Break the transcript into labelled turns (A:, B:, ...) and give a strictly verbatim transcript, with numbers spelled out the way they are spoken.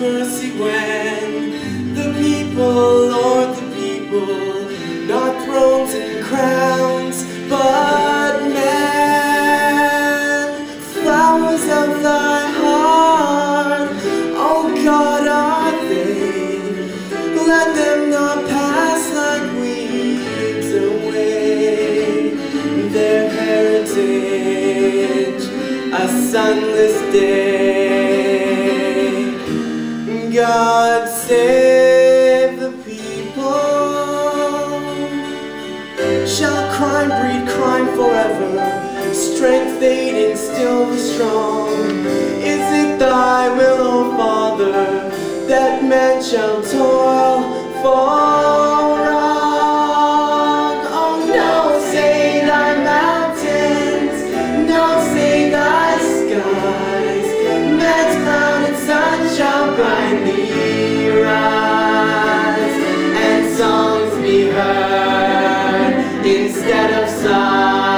A: mercy when the people, Lord, the people, not thrones and crowns, but men, flowers of thy heart, oh God, are they? Let them not pass like weeds away. Their heritage, a sunless day. God save the people. Shall crime breed crime forever? Strength fading, still the strong. Is it thy will, O Father, that man shall toil for wrong? Oh no, say thy mountains, no, say thy skies. Man's cloud and sun shall brightly rise, and songs be heard instead of sighs.